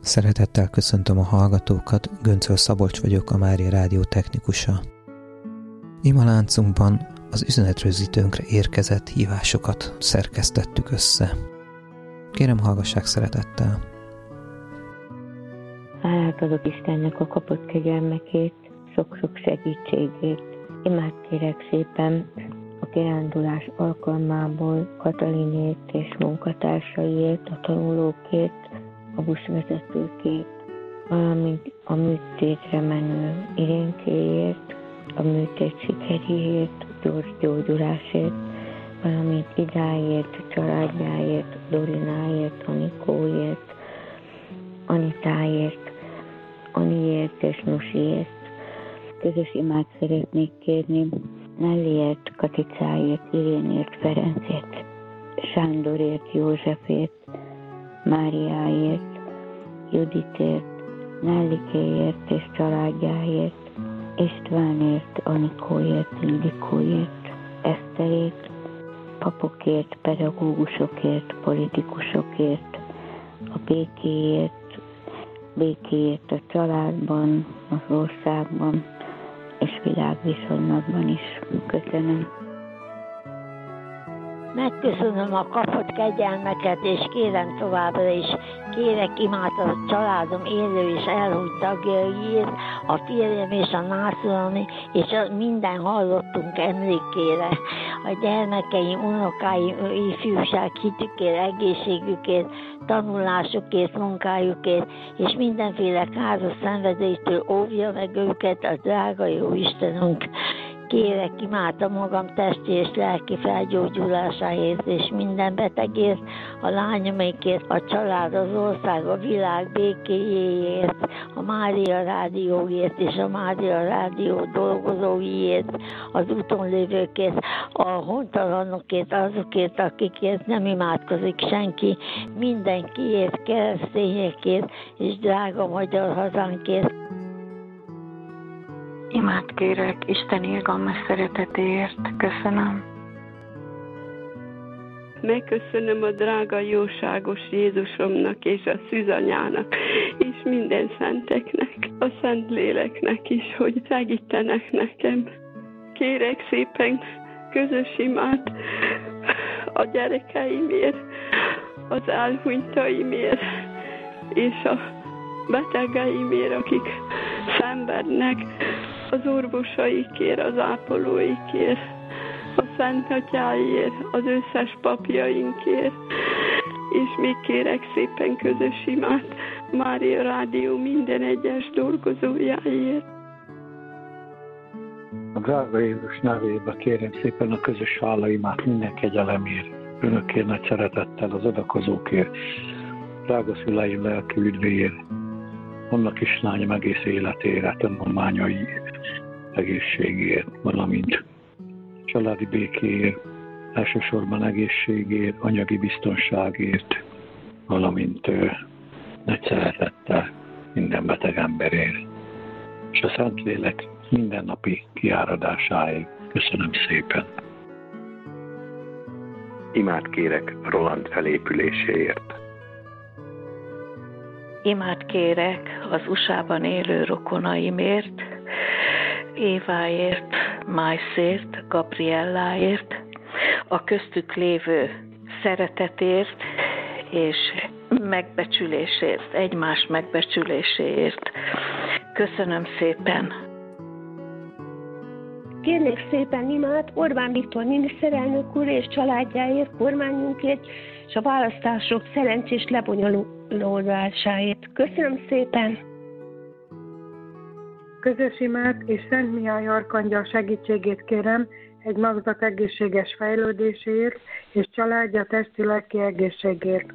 Szeretettel köszöntöm a hallgatókat, Göncöl Szabolcs vagyok, a Mária Rádió technikusa. Imaláncunkban az üzenetrögzítőnkre érkezett hívásokat szerkesztettük össze. Kérem, hallgassák szeretettel! Hálát adok Istennek a kapott kegyelmekét, sok-sok segítségét. Imád kérek szépen a kirándulás alkalmából Katalinét és munkatársaiért, a tanulókért, a buszvezetőkért, valamint a műtétre menő Irénkéért, a műtét sikeréért, gyors gyógyulásért, valamint Idáért, családjáért, Dorináért, Anikóért, Anitáért, Aniért és Nusiért. Közös imát szeretnék kérni Nelliért, Katicáért, Irénért, Ferencért, Sándorért, Józsefért, Máriáért, Juditért, Nellikéért és családjáért, Istvánért, Anikóért, Ildikóért, Eszterért, papokért, pedagógusokért, politikusokért, a békéért a családban, az országban és világviszonylatban is. Köszönöm. Megköszönöm a kapott kegyelmeket, és kérem továbbra is, kérek imát a családom élő és elhunyt tagjaiért, a férjem és a nászulani, és minden hallottunk emlékére, a gyermekeim, unokáim, ifjúság hitükért, egészségükért, tanulásukért, munkájukért, és mindenféle káros szenvedéstől óvja meg őket a drága jó Istenünk. Kérek imát a magam testi és lelki felgyógyulásáért és minden betegért, a lányomékért, a család, az ország, a világ békéjéért, a Mária Rádióért és a Mária Rádió dolgozóiért, az úton lévőkért, a hontalanokért, azokért, akikért nem imádkozik senki, mindenkiért, keresztényekért és drága magyar hazánkért. Imát kérek Isten irgalmas szeretetéért. Köszönöm. Megköszönöm a drága, jóságos Jézusomnak és a szűzanyának, és minden szenteknek, a Szentléleknek is, hogy segítenek nekem. Kérek szépen közös imát a gyerekeimért, az elhunytaimért, és a betegeimért, akik szenvednek, az orvosaikért, az ápolóikért, a Szent Atyáért, az összes papjainkért, és még kérek szépen közös imát Mária Rádió minden egyes dolgozójáért. A drága Jézus nevébe kérem szépen a közös hálaimát minden kegyelemért, önökért nagy szeretettel, az adakozókért, drága szüleim lelki üdvéért, annak kislányom egész életére, tanulmányai egészségért, valamint családi békéért, elsősorban egészségért, anyagi biztonságért, valamint nagy szeretettel minden beteg emberért, és a Szentlélek mindennapi kiáradásáért. Köszönöm szépen. Imát kérek Roland felépüléséért. Imát kérek az USA-ban élő rokonaimért, Éváért, Májszért, Gabrielláért, a köztük lévő szeretetért és megbecsülésért, egymás megbecsüléséért. Köszönöm szépen! Kérnék szépen imát Orbán Viktor miniszterelnök úr és családjáért, kormányunkért, és a választások szerencsés lebonyolódásáért. Köszönöm szépen! Közös imát és Szent Mihály arkangyal segítségét kérem egy magzat egészséges fejlődéséért és családja testi-lelki egészségért.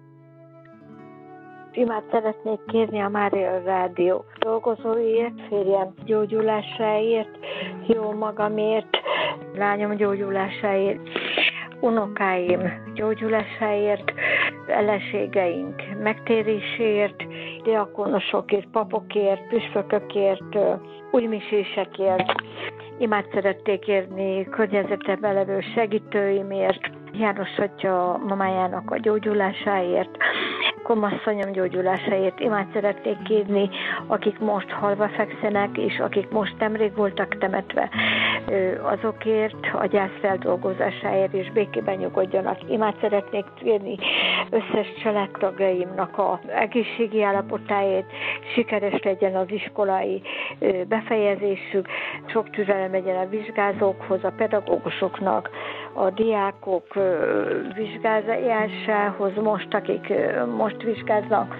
Imát szeretnék kérni a Mária Rádió dolgozóiért, férjem gyógyulásáért, jó magamért, lányom gyógyulásáért, unokáim gyógyulásáért, eleségeink megtéréséért, diakonosokért, papokért, püspökökért, újmisésekért. Imát szerették kérni környezetben levő segítőimért, János Atya mamájának a gyógyulásáért, komasszonyom gyógyulásáért imát szeretnék kérni, akik most halva fekszenek, és akik most nemrég voltak temetve, azokért, a gyász feldolgozásáért és békében nyugodjanak. Imát szeretnék kérni összes családtagjaimnak az egészségi állapotáért, sikeres legyen az iskolai befejezésük, sok türelem legyen a vizsgázókhoz, a pedagógusoknak, a diákok vizsgázásához most, akik most vizsgáznak.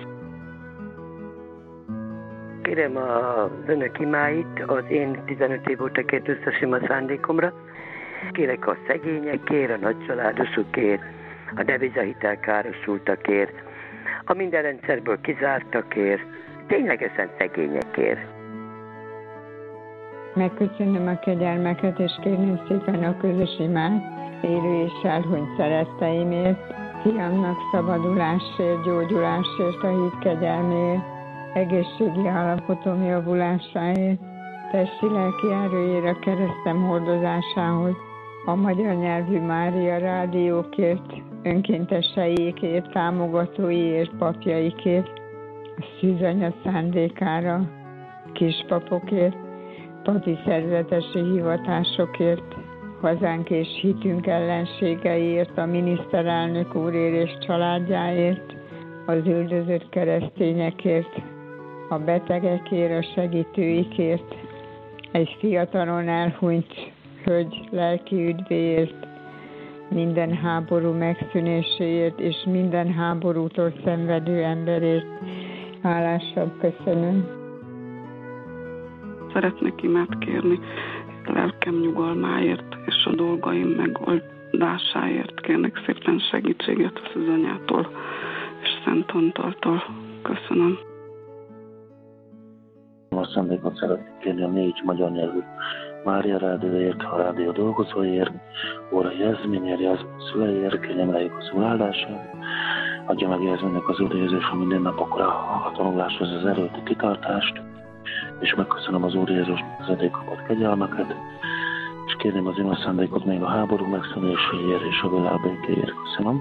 Kérem az önök imáit az én 15 év óta kért összes ima szándékomra. Kérek a szegényekért, a nagycsaládosokért, a devizahitelkárosultakért, a minden rendszerből kizártakért, ténylegesen szegényekért. Megköszönöm a kegyelmeket, és kérném szépen a közös imát, élő és elhunyt szeretteimért, fiamnak szabadulásért, gyógyulásért, a hit kegyelméért, egészségi állapotom javulásáért, testi-lelki erőért, a keresztem hordozásához, a magyar nyelvű Mária rádiókért, önkénteseikért, támogatóiért, papjaikért, a szűzanya szándékára, kispapokért, papi szerzetesi hivatásokért, hazánk és hitünk ellenségeiért, a miniszterelnök úrért és családjáért, az üldözött keresztényekért, a betegekért, a segítőikért, egy fiatalon elhunyt hölgy lelki üdvéért, minden háború megszűnéséért és minden háborútól szenvedő emberért. Hálásan köszönöm. Szeretnék imát kérni lelkem nyugalmáért és a dolgaim megoldásáért. Kérnek szépen segítséget a Szűzanyától és Szent Antaltól. Köszönöm. A szándékot szeretnék kérni a 4 magyar nyelvű Mária rádióért, a rádió dolgozóért, Óra Jászményért, Jászmény szüleiért, kérjem rájuk az uláldását, adja meg Jászménynek az Úr Jézus a mindennapokra a tanuláshoz az erőt, a kitartást, és megköszönöm az Úr Jézusnak az eddig kapott kegyelmeket, és kérném az ima szándékot még a háború megszűnéséért és a világ békéért. Köszönöm.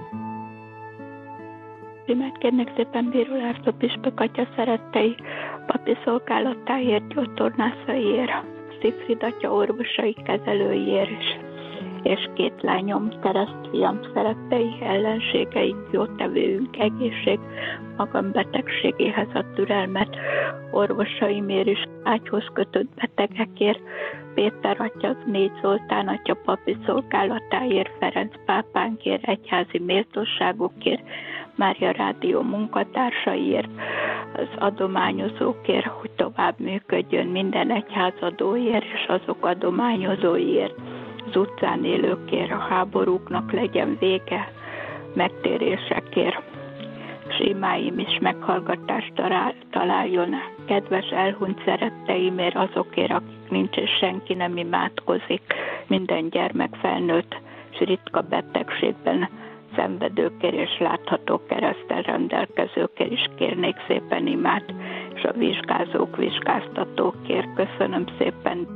Imát kérnek szépen Bíró László püspök atya szerettei, papi szolgálatáért, gyógytornászaiért, Szigfried atya orvosai kezelőiért, és 2 lányom, keresztfiam szerettei, ellenségeik, jótevőünk, egészség, magam betegségéhez a türelmet, orvosaimért is ágyhoz kötött betegekért, Péter atya, 4 Zoltán atya papi szolgálatáért, Ferenc pápánkért, egyházi méltóságokért, Mária rádió munkatársaiért, az adományozókért, hogy tovább működjön minden egyházadóért és azok adományozóiért, az utcán élőkért, a háborúknak legyen vége, megtérésekért, és imáim is meghallgatást találjon kedves elhunyt szeretteimért, azokért, akik nincs és senki nem imádkozik, minden gyermek felnőtt és ritka betegségben szenvedőkért és látható kereszttel rendelkezőkért is kérnék szépen imát, és a vizsgázók, vizsgáztatókért. Köszönöm szépen.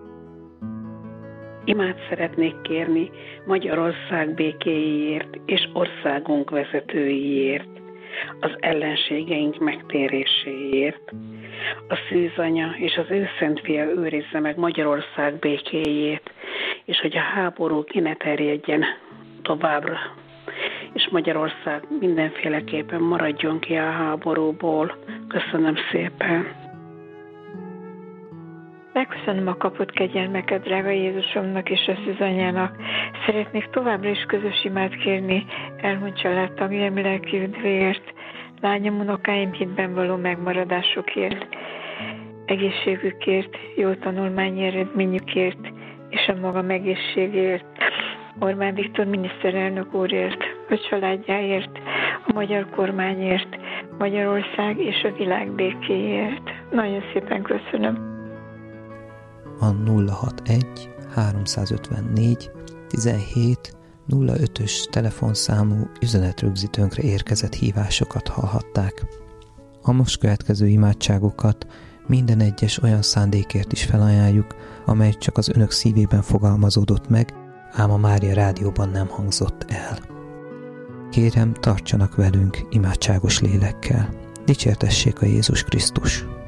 Imát szeretnék kérni Magyarország békéjéért és országunk vezetőiért, az ellenségeink megtéréséért. A Szűzanya és az ő Szent Fia őrizze meg Magyarország békéjét, és hogy a háború ki ne terjedjen továbbra, és Magyarország mindenféleképpen maradjon ki a háborúból. Köszönöm szépen. Megköszönöm a kapott kegyelmeket, drága Jézusomnak és a Szűzanyának. Szeretnék továbbra is közös imát kérni elhunyt családtagjaim lelki üdvéért, lányom, unokáim hitben való megmaradásukért, egészségükért, jó tanulmányi eredményükért és a magam egészségért, Orbán Viktor miniszterelnök úrért, a családjáért, a magyar kormányért, Magyarország és a világ békéért. Nagyon szépen köszönöm. A 061 354 17 05-ös telefonszámú üzenetrögzítőnkre érkezett hívásokat hallhatták. A most következő imádságokat minden egyes olyan szándékért is felajánljuk, amely csak az önök szívében fogalmazódott meg, ám a Mária rádióban nem hangzott el. kérem, tartsanak velünk imádságos lélekkel. Dicsértessék a Jézus Krisztus!